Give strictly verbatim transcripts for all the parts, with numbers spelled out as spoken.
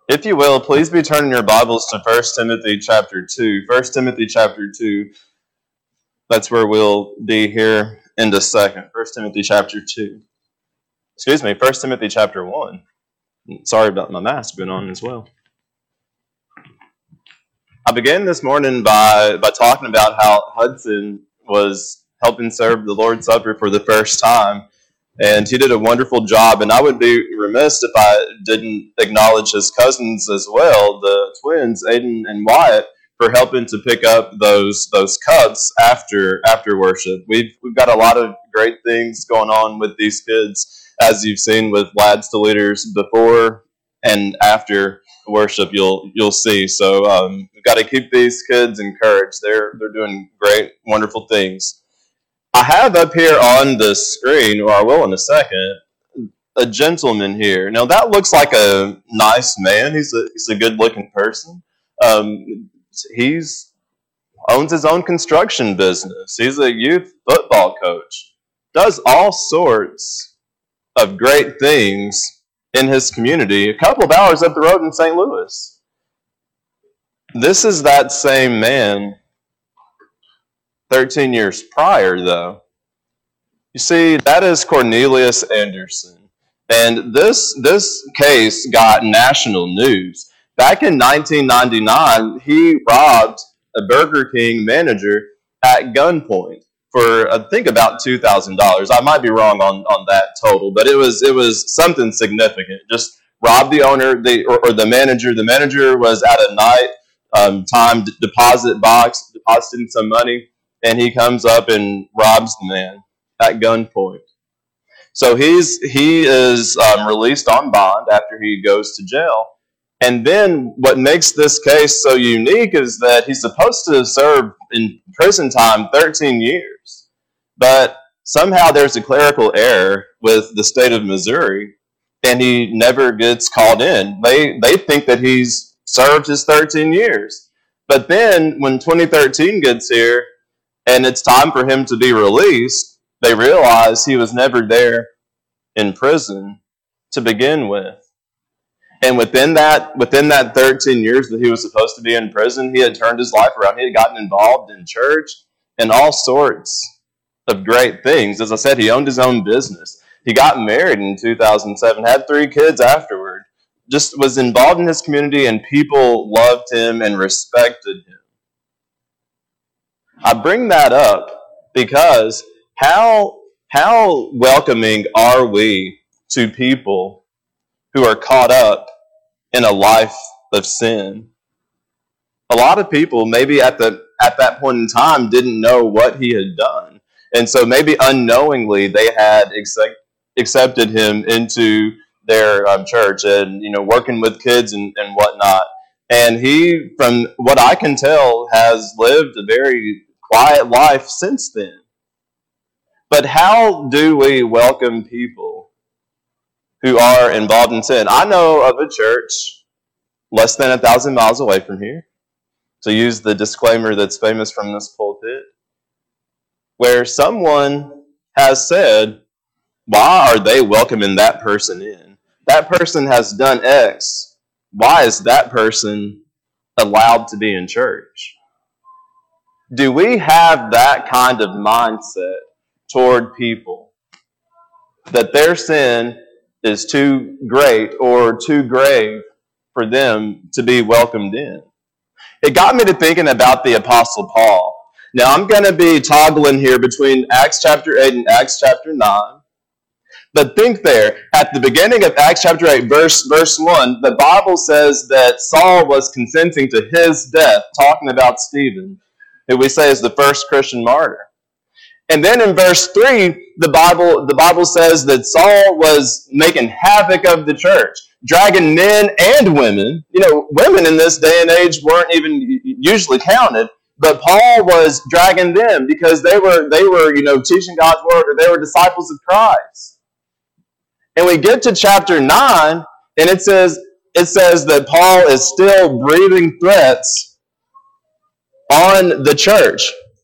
If you will, please be turning your Bibles to First Timothy chapter two. First Timothy chapter two, that's where we'll be here in a second. First Timothy chapter two. Excuse me, First Timothy chapter one. Sorry about my mask being on as well. I began this morning by, by talking about how Hudson was helping serve the Lord's Supper for the first time. And he did a wonderful job, and I would be remiss if I didn't acknowledge his cousins as well, the twins, Aiden and Wyatt, for helping to pick up those those cups after after worship. We've we've got a lot of great things going on with these kids, as you've seen with Lads to Leaders before and after worship. You'll you'll see. So um, we've got to keep these kids encouraged. They're they're doing great, wonderful things. I have up here on the screen, or I will in a second, a gentleman here. Now that looks like a nice man. He's a he's a good-looking person. Um, he's owns his own construction business. He's a youth football coach. Does all sorts of great things in his community. A couple of hours up the road in Saint Louis. This is that same man. thirteen years prior, though. You see, that is Cornelius Anderson. And this this case got national news. Back in nineteen ninety-nine, he robbed a Burger King manager at gunpoint for, I think, about two thousand dollars. I might be wrong on, on that total, but it was it was something significant. Just robbed the owner the or, or the manager. The manager was at a night um, time deposit box, depositing some money, and he comes up and robs the man at gunpoint. So he's he is um, released on bond after he goes to jail. And then what makes this case so unique is that he's supposed to serve in prison time thirteen years. But somehow there's a clerical error with the state of Missouri, and he never gets called in. They they think that he's served his thirteen years. But then when twenty thirteen gets here, and it's time for him to be released, they realize he was never there in prison to begin with. And within that within that thirteen years that he was supposed to be in prison, he had turned his life around. He had gotten involved in church and all sorts of great things. As I said, he owned his own business. He got married in two thousand seven, had three kids afterward, just was involved in his community, and people loved him and respected him. I bring that up because how how welcoming are we to people who are caught up in a life of sin? A lot of people maybe at the at that point in time didn't know what he had done, and so maybe unknowingly they had accept, accepted him into their um, church and you know working with kids and, and whatnot. And he, from what I can tell, has lived a very quiet life since then. But how do we welcome people who are involved in sin? I know of a church less than a thousand miles away from here, to use the disclaimer that's famous from this pulpit, where someone has said, why are they welcoming that person in? That person has done X. Why is that person allowed to be in church? Do we have that kind of mindset toward people, that their sin is too great or too grave for them to be welcomed in? It got me to thinking about the Apostle Paul. Now, I'm going to be toggling here between Acts chapter eight and Acts chapter nine. But think there, at the beginning of Acts chapter eight, verse, verse one, the Bible says that Saul was consenting to his death, talking about Stephen, who we say is the first Christian martyr. And then in verse three, the Bible the Bible says that Saul was making havoc of the church, dragging men and women. You know, women in this day and age weren't even usually counted, but Paul was dragging them because they were they were, you know, teaching God's word, or they were disciples of Christ. And we get to chapter nine, and it says it says that Paul is still breathing threats on the church.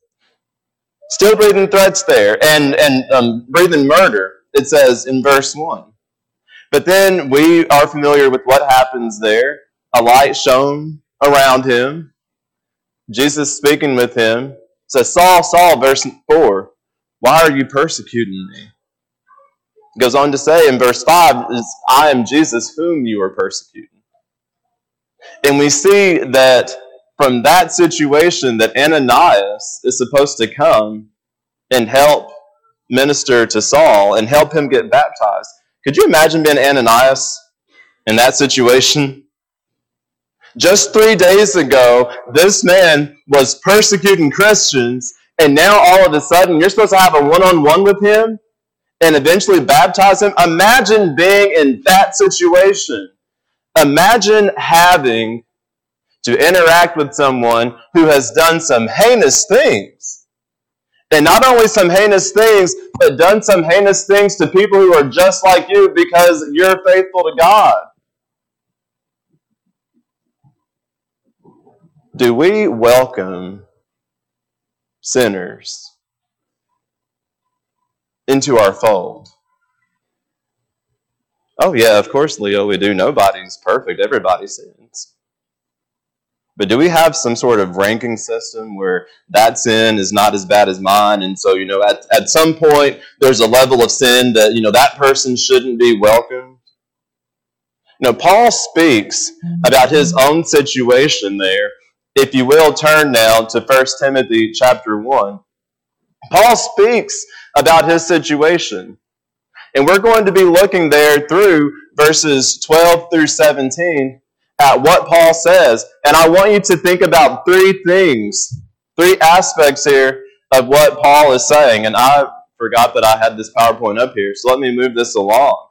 Still breathing threats there, and, and um, breathing murder, it says in verse one. But then we are familiar with what happens there a light shone around him. Jesus speaking with him says, Saul, Saul, verse four, why are you persecuting me? It goes on to say in verse five, is, I am Jesus whom you are persecuting. And we see that from that situation that Ananias is supposed to come and help minister to Saul and help him get baptized. Could you imagine being Ananias in that situation? Just three days ago, this man was persecuting Christians, and now all of a sudden you're supposed to have a one-on-one with him and eventually baptize him. Imagine being in that situation. Imagine having to interact with someone who has done some heinous things. And not only some heinous things, but done some heinous things to people who are just like you because you're faithful to God. Do we welcome sinners into our fold? Oh yeah, of course, Leo, we do. Nobody's perfect. Everybody sins. But do we have some sort of ranking system where that sin is not as bad as mine? And so, you know, at, at some point, there's a level of sin that, you know, that person shouldn't be welcomed. You know, Paul speaks about his own situation there. If you will, turn now to First Timothy chapter one. Paul speaks about his situation. And we're going to be looking there through verses twelve through seventeen at what Paul says. And I want you to think about three things, three aspects here of what Paul is saying. And I forgot that I had this PowerPoint up here, so let me move this along.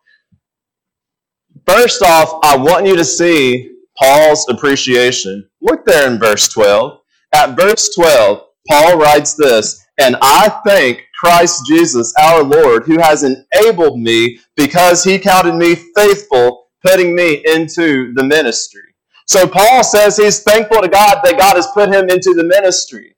First off, I want you to see Paul's appreciation. Look there in verse twelve. At verse twelve, Paul writes this, and I thank Christ Jesus our Lord, who has enabled me because he counted me faithful, putting me into the ministry. So Paul says he's thankful to God that God has put him into the ministry.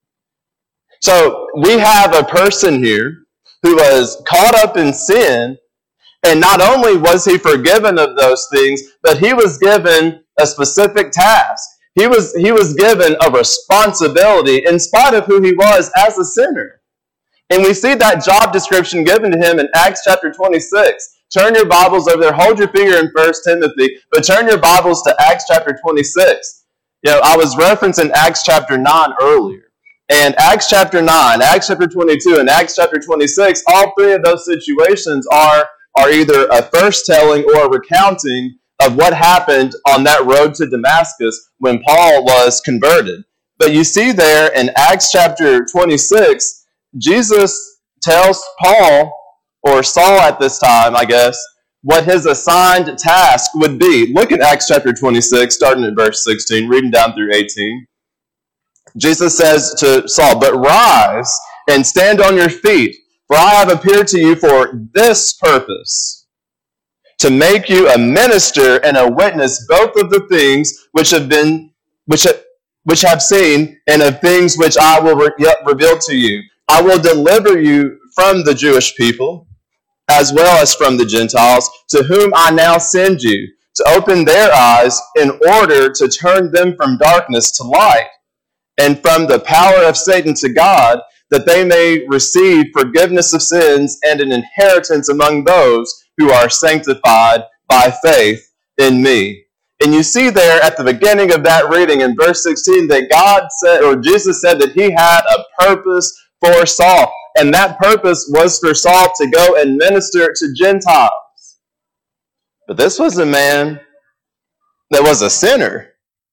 So we have a person here who was caught up in sin, and not only was he forgiven of those things, but he was given a specific task. He was, he was given a responsibility in spite of who he was as a sinner. And we see that job description given to him in Acts chapter twenty-six. Turn your Bibles over there. Hold your finger in First Timothy, but turn your Bibles to Acts chapter twenty-six. You know, I was referencing Acts chapter nine earlier. And Acts chapter nine, Acts chapter twenty-two, and Acts chapter twenty-six, all three of those situations are, are either a first telling or a recounting of what happened on that road to Damascus when Paul was converted. But you see there in Acts chapter twenty-six, Jesus tells Paul, or Saul at this time, I guess, what his assigned task would be. Look at Acts chapter twenty-six, starting at verse sixteen, reading down through eighteen. Jesus says to Saul, but rise and stand on your feet, for I have appeared to you for this purpose, to make you a minister and a witness both of the things which have been, which which have seen, and of things which I will re- reveal to you. I will deliver you from the Jewish people, as well as from the Gentiles, to whom I now send you, to open their eyes in order to turn them from darkness to light, and from the power of Satan to God, that they may receive forgiveness of sins and an inheritance among those who are sanctified by faith in me. And you see there at the beginning of that reading in verse sixteen that God said, or Jesus said, that he had a purpose for Saul. And that purpose was for Saul to go and minister to Gentiles. But this was a man that was a sinner.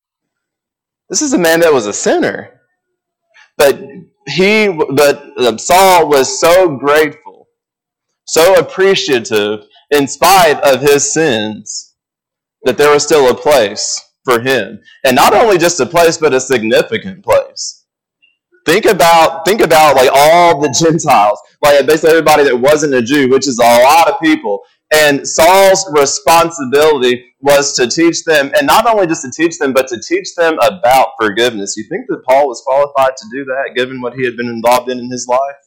This is a man that was a sinner. But he, but Saul was so grateful, so appreciative in spite of his sins, that there was still a place for him. And not only just a place, but a significant place. Think about, think about like all the Gentiles, like basically everybody that wasn't a Jew, which is a lot of people. And Saul's responsibility was to teach them, and not only just to teach them, but to teach them about forgiveness. You think that Paul was qualified to do that, given what he had been involved in in his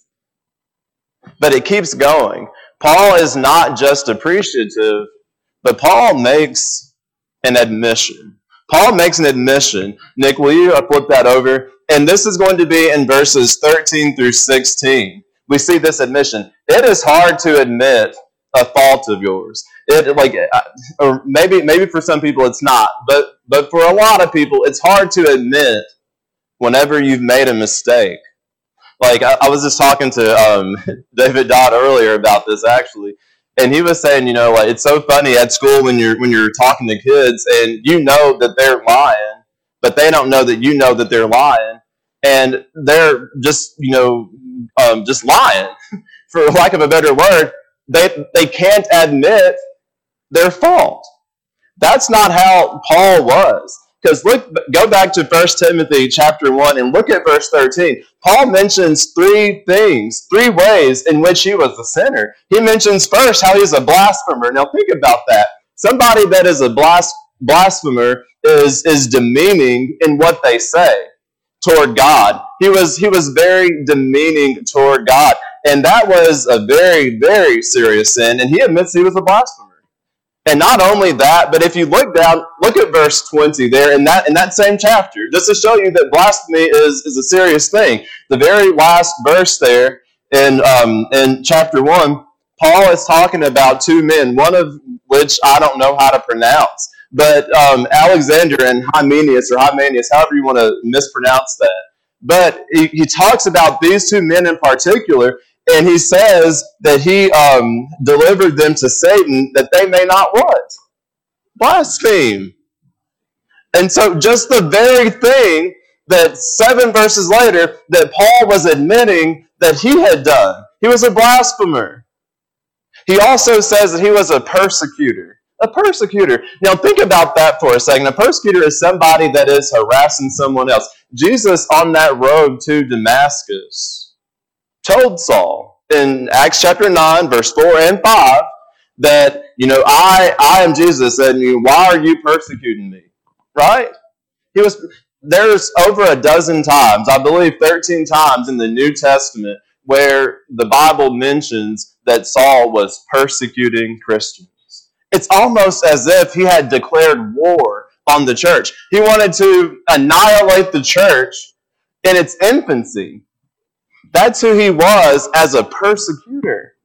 life? But it keeps going. Paul is not just appreciative, but Paul makes an admission. Paul makes an admission. Nick, will you flip that over? And this is going to be in verses thirteen through sixteen. We see this admission. It is hard to admit a fault of yours. It like, or maybe maybe for some people it's not, but but for a lot of people it's hard to admit whenever you've made a mistake. Like I, I was just talking to um, David Dodd earlier about this actually, and he was saying, you know, like it's so funny at school when you're when you're talking to kids and you know that they're lying, but they don't know that you know that they're lying, and they're just you know um, just lying, for lack of a better word. They they can't admit their fault. That's not how Paul was. Because look, go back to First Timothy chapter one and look at verse thirteen. Paul mentions three things, three ways in which he was a sinner. He mentions first how he's a blasphemer. Now think about that. Somebody that is a blas- blasphemer is, is demeaning in what they say toward God. He was, he was very demeaning toward God. And that was a very, very serious sin. And he admits he was a blasphemer. And not only that, but if you look down, look at verse twenty there in that in that same chapter, just to show you that blasphemy is, is a serious thing. The very last verse there in um, in chapter one, Paul is talking about two men, one of which I don't know how to pronounce, but um, Alexander and Hymenaeus, or Hymenaeus, however you want to mispronounce that. But he, he talks about these two men in particular, and he says that he um, delivered them to Satan that they may not what? Blaspheme. And so just the very thing that seven verses later that Paul was admitting that he had done. He was a blasphemer. He also says that he was a persecutor. A persecutor. Now think about that for a second. A persecutor is somebody that is harassing someone else. Jesus on that road to Damascus told Saul in Acts chapter nine, verse four and five, that, you know, I I am Jesus, and you, why are you persecuting me? Right? He was there's over a dozen times, I believe thirteen times in the New Testament, where the Bible mentions that Saul was persecuting Christians. It's almost as if he had declared war on the church. He wanted to annihilate the church in its infancy. That's who he was as a persecutor.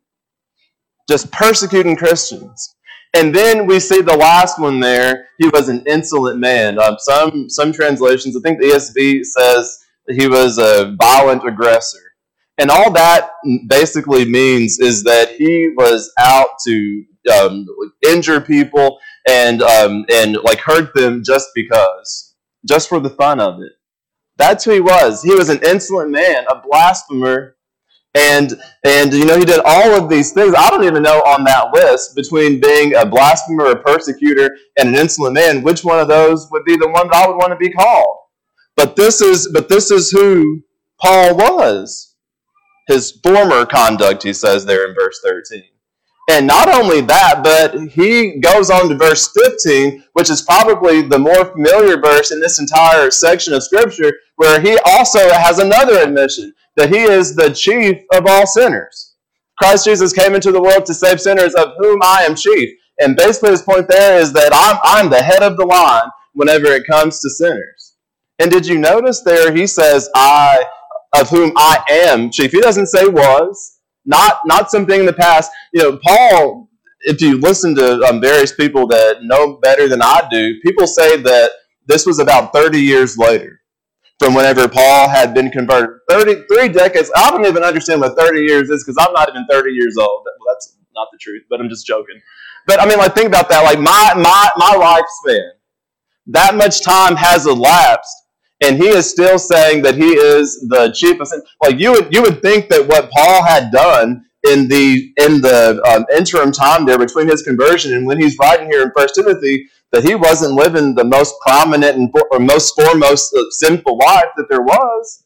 Just persecuting Christians. And then we see the last one there. He was an insolent man. Um, some some translations, I think the E S V says that he was a violent aggressor. And all that basically means is that he was out to um, injure people and um, and like hurt them just because, just for the fun of it. That's who he was. He was an insolent man, a blasphemer, and and you know he did all of these things. I don't even know on that list between being a blasphemer, a persecutor, and an insolent man, which one of those would be the one that I would want to be called. But this is but this is who Paul was. His former conduct, he says there in verse thirteen. And not only that, but he goes on to verse fifteen, which is probably the more familiar verse in this entire section of Scripture, where he also has another admission, that he is the chief of all sinners. Christ Jesus came into the world to save sinners, of whom I am chief. And basically his point there is that I'm, I'm the head of the line whenever it comes to sinners. And did you notice there he says, I, of whom I am chief. He doesn't say was. Not not something in the past. You know, Paul, if you listen to um, various people that know better than I do, people say that this was about thirty years later from whenever Paul had been converted. thirty, three decades. I don't even understand what thirty years is because I'm not even thirty years old. Well, that's not the truth, but I'm just joking. But I mean, like, think about that. Like, my my my lifespan, that much time has elapsed. And he is still saying that he is the chief of sin. Like you would, you would think that what Paul had done in the in the um, interim time there between his conversion and when he's writing here in First Timothy, that he wasn't living the most prominent and for, or most foremost uh, sinful life that there was.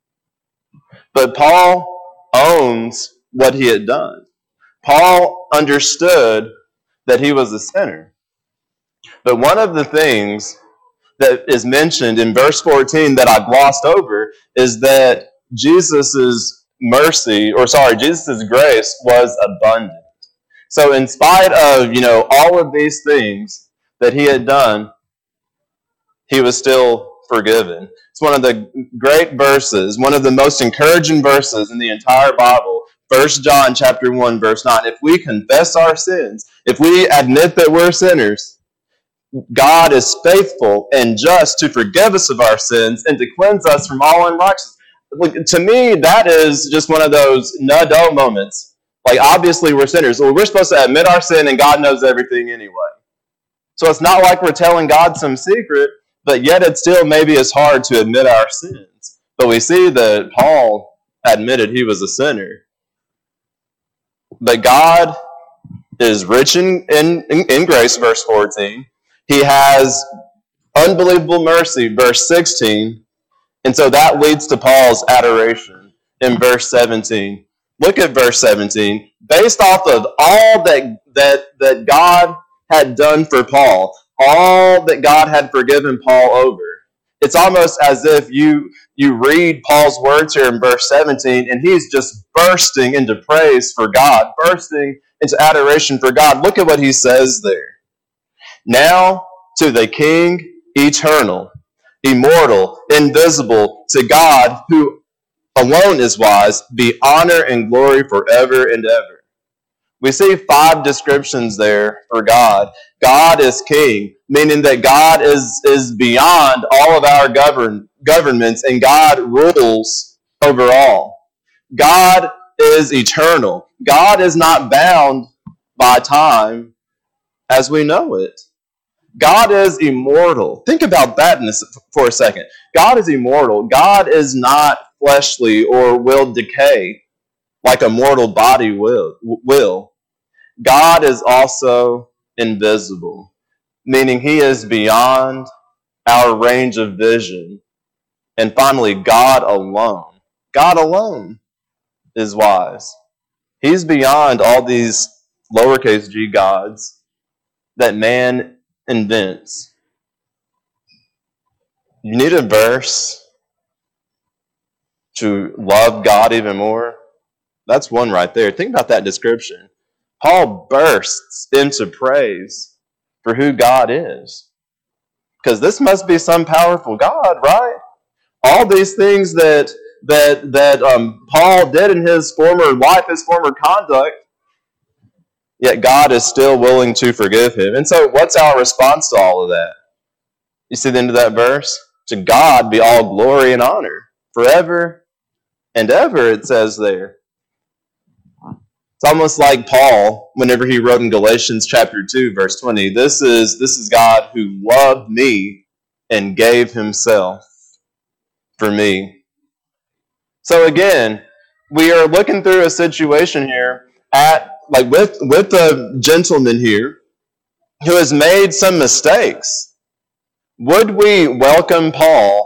But Paul owns what he had done. Paul understood that he was a sinner. But one of the things that is mentioned in verse fourteen that I glossed over is that Jesus's mercy, or sorry, Jesus's grace was abundant. So in spite of, you know, all of these things that he had done, he was still forgiven. It's one of the great verses, one of the most encouraging verses in the entire Bible. First John chapter one, verse nine. If we confess our sins, if we admit that we're sinners, God is faithful and just to forgive us of our sins and to cleanse us from all unrighteousness. To me, that is just one of those no-do moments. Like, obviously, we're sinners. Well, we're supposed to admit our sin, and God knows everything anyway. So it's not like we're telling God some secret, but yet it still maybe is hard to admit our sins. But we see that Paul admitted he was a sinner. But God is rich in, in, in grace, verse fourteen. He has unbelievable mercy, verse sixteen. And so that leads to Paul's adoration in verse seventeen. Look at verse seventeen. Based off of all that, that, that God had done for Paul, all that God had forgiven Paul over, it's almost as if you, you read Paul's words here in verse seventeen, and he's just bursting into praise for God, bursting into adoration for God. Look at what he says there. Now to the King eternal, immortal, invisible, to God who alone is wise, be honor and glory forever and ever. We see five descriptions there for God. God is king, meaning that God is, is beyond all of our govern, governments, and God rules over all. God is eternal. God is not bound by time as we know it. God is immortal. Think about that in this for a second. God is immortal. God is not fleshly or will decay like a mortal body will. will. God is also invisible, meaning he is beyond our range of vision. And finally, God alone. God alone is wise. He's beyond all these lowercase g gods that man invents. You need a verse to love God even more? That's one right there. Think about that description. Paul bursts into praise for who God is. Because this must be some powerful God, right? All these things that that that um, Paul did in his former life, his former conduct, yet God is still willing to forgive him. And so what's our response to all of that? You see the end of that verse? To God be all glory and honor forever and ever, it says there. It's almost like Paul, whenever he wrote in Galatians chapter two, verse twenty, this is, this is God who loved me and gave himself for me. So again, we are looking through a situation here at like with, with a gentleman here who has made some mistakes. Would we welcome Paul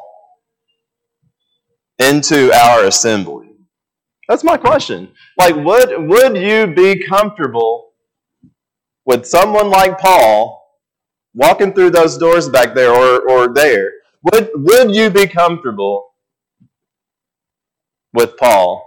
into our assembly? That's my question. Like, would, would you be comfortable with someone like Paul walking through those doors back there or, or there? Would, would you be comfortable with Paul?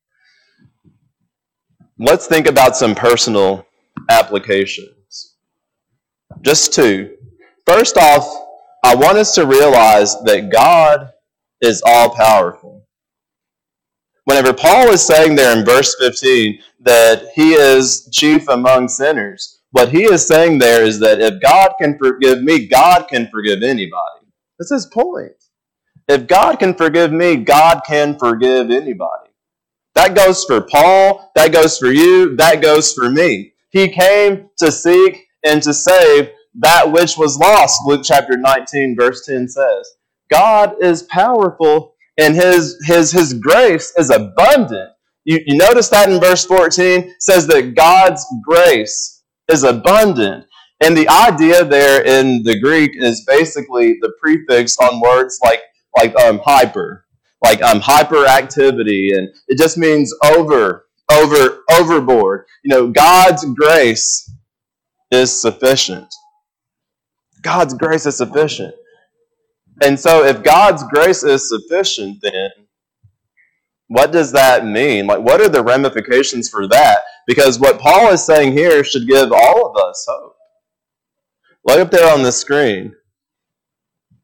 Let's think about some personal applications. Just two. First off, I want us to realize that God is all-powerful. Whenever Paul is saying there in verse fifteen that he is chief among sinners, what he is saying there is that if God can forgive me, God can forgive anybody. That's his point. If God can forgive me, God can forgive anybody. That goes for Paul, that goes for you, that goes for me. He came to seek and to save that which was lost, Luke chapter nineteen, verse ten says. God is powerful, and his, his, his grace is abundant. You, you notice that in verse fourteen, says that God's grace is abundant. And the idea there in the Greek is basically the prefix on words like, like um, hyper, like um, hyperactivity, and it just means over, over, overboard. You know, God's grace is sufficient. God's grace is sufficient. And so if God's grace is sufficient, then what does that mean? Like, what are the ramifications for that? Because what Paul is saying here should give all of us hope. Look up there on the screen.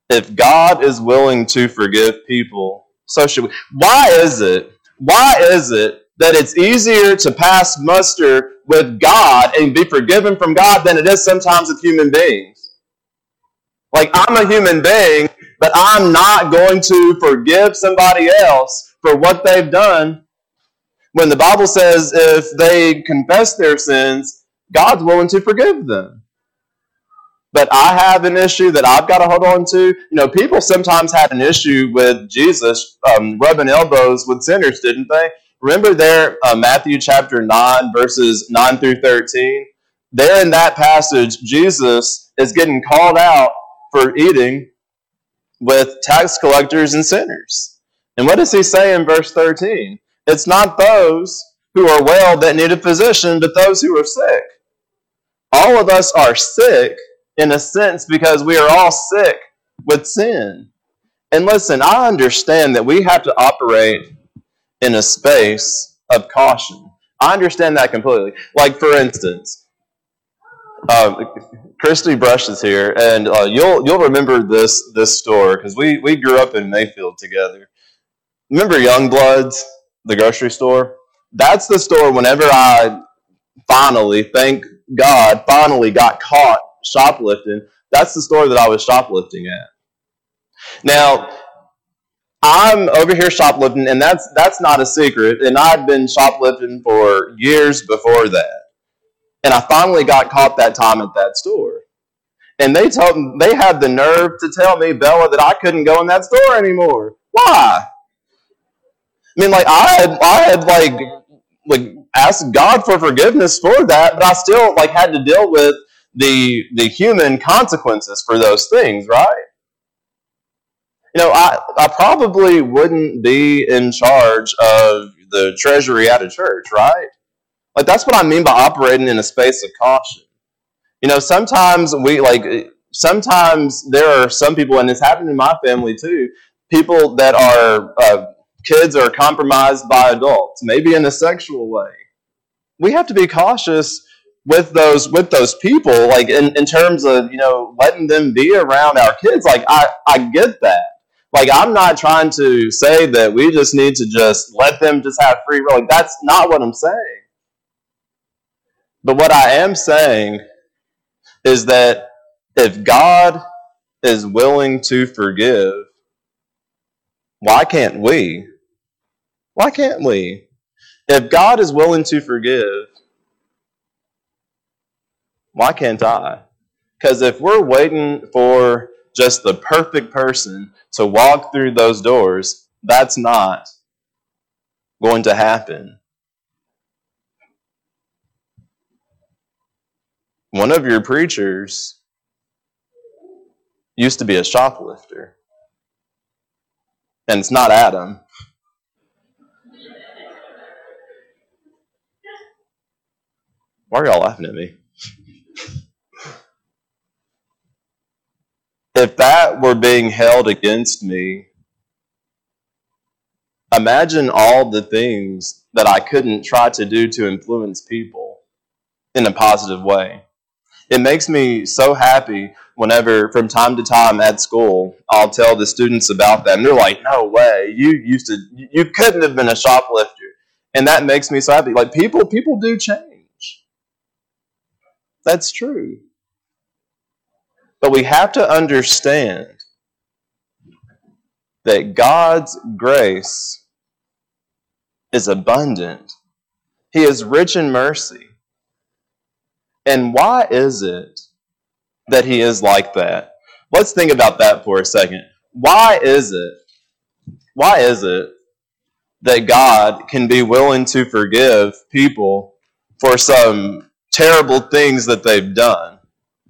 If God is willing to forgive people, so should we. Why is it? Why is it that it's easier to pass muster with God and be forgiven from God than it is sometimes with human beings? Like, I'm a human being, but I'm not going to forgive somebody else for what they've done, when the Bible says if they confess their sins, God's willing to forgive them. But I have an issue that I've got to hold on to. You know, people sometimes had an issue with Jesus um, rubbing elbows with sinners, didn't they? Remember there, uh, Matthew chapter nine, verses nine through thirteen? There in that passage, Jesus is getting called out for eating with tax collectors and sinners. And what does he say in verse thirteen? It's not those who are well that need a physician, but those who are sick. All of us are sick in a sense because we are all sick with sin. And listen, I understand that we have to operate in a space of caution. I understand that completely. Like, for instance, uh, Christy Brush is here, and uh, you'll you'll remember this this store because we, we grew up in Mayfield together. Remember Youngbloods, the grocery store? That's the store whenever I finally, thank God, finally got caught shoplifting. That's the store that I was shoplifting at. Now, I'm over here shoplifting, and that's that's not a secret, and I'd been shoplifting for years before that. And I finally got caught that time at that store. And they told they had the nerve to tell me, Bella, that I couldn't go in that store anymore. Why? I mean, like, I had, I had like, like asked God for forgiveness for that, but I still like had to deal with the the human consequences for those things, right? You know, I, I probably wouldn't be in charge of the treasury at a church, right? Like, that's what I mean by operating in a space of caution. You know, sometimes we, like, sometimes there are some people, and it's happened in my family too, people that are, uh, kids are compromised by adults, maybe in a sexual way. We have to be cautious with those with those people, like, in, in terms of, you know, letting them be around our kids. Like, I, I get that. Like, I'm not trying to say that we just need to just let them just have free will. Like, that's not what I'm saying. But what I am saying is that if God is willing to forgive, why can't we? Why can't we? If God is willing to forgive, why can't I? Because if we're waiting for just the perfect person to walk through those doors, that's not going to happen. One of your preachers used to be a shoplifter. And it's not Adam. Why are y'all laughing at me? If that were being held against me, imagine all the things that I couldn't try to do to influence people in a positive way. It makes me so happy whenever, from time to time at school, I'll tell the students about that, and they're like, no way, you used to, you couldn't have been a shoplifter. And that makes me so happy. Like, people, people do change. That's true. But we have to understand that God's grace is abundant. He is rich in mercy. And why is it that he is like that? Let's think about that for a second. Why is it? Why is it that God can be willing to forgive people for some terrible things that they've done?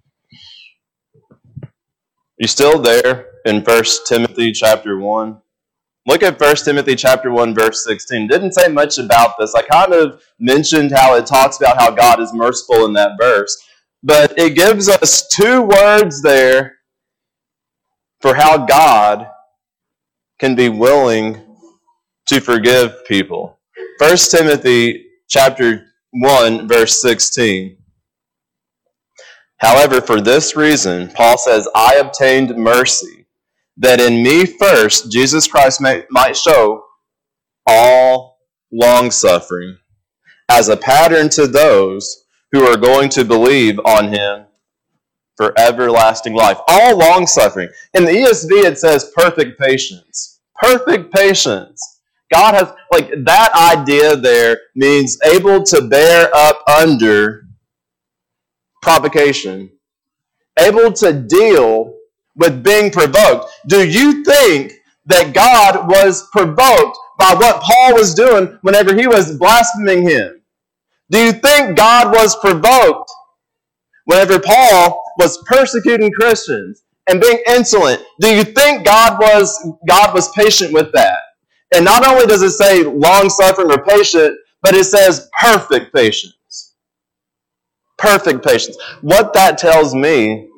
You still there in First Timothy chapter one? Look at First Timothy chapter one, verse sixteen. It didn't say much about this. I kind of mentioned how it talks about how God is merciful in that verse. But it gives us two words there for how God can be willing to forgive people. First Timothy chapter one, verse sixteen. However, for this reason, Paul says, I obtained mercy that in me first, Jesus Christ may, might show all long-suffering as a pattern to those who are going to believe on him for everlasting life. All long-suffering. In the E S V, it says perfect patience. Perfect patience. God has, like, that idea there means able to bear up under provocation. Able to deal with being provoked. Do you think that God was provoked by what Paul was doing whenever he was blaspheming him? Do you think God was provoked whenever Paul was persecuting Christians and being insolent? Do you think God was God was patient with that? And not only does it say long-suffering or patient, but it says perfect patience. Perfect patience. What that tells me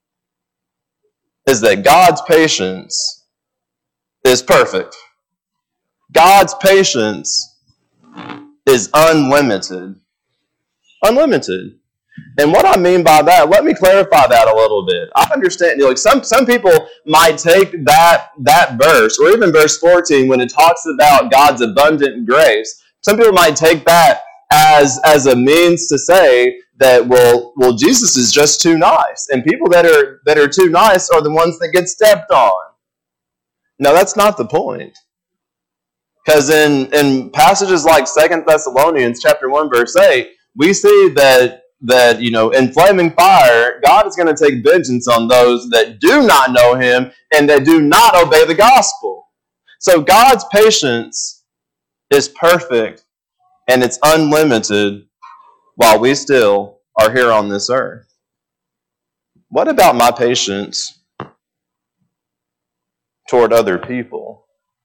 is that God's patience is perfect. God's patience is unlimited. Unlimited. And what I mean by that, let me clarify that a little bit. I understand, you know, like some, some people might take that, that verse, or even verse fourteen, when it talks about God's abundant grace, some people might take that as, as a means to say that, well, well, Jesus is just too nice. And people that are, that are too nice are the ones that get stepped on. No, that's not the point. Because in, in passages like Second Thessalonians chapter one, verse eight, we see that that, you know, in flaming fire, God is going to take vengeance on those that do not know him and that do not obey the gospel. So God's patience is perfect and it's unlimited while we still are here on this earth. What about my patience toward other people?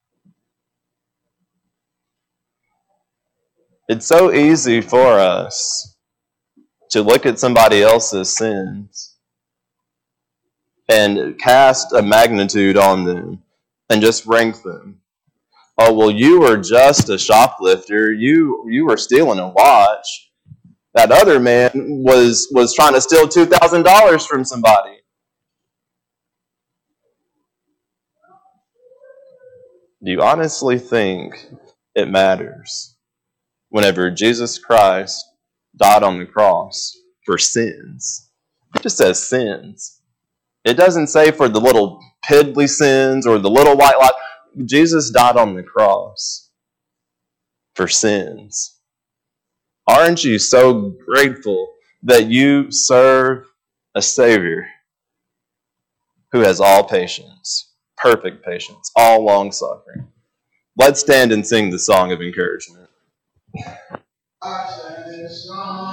It's so easy for us to look at somebody else's sins and cast a magnitude on them and just rank them. Oh, well, you were just a shoplifter. You you were stealing a watch. That other man was, was trying to steal two thousand dollars from somebody. Do you honestly think it matters whenever Jesus Christ died on the cross for sins? It just says sins. It doesn't say for the little piddly sins or the little white lie. Jesus died on the cross for sins. Aren't you so grateful that you serve a Savior who has all patience, perfect patience, all long-suffering? Let's stand and sing the song of encouragement.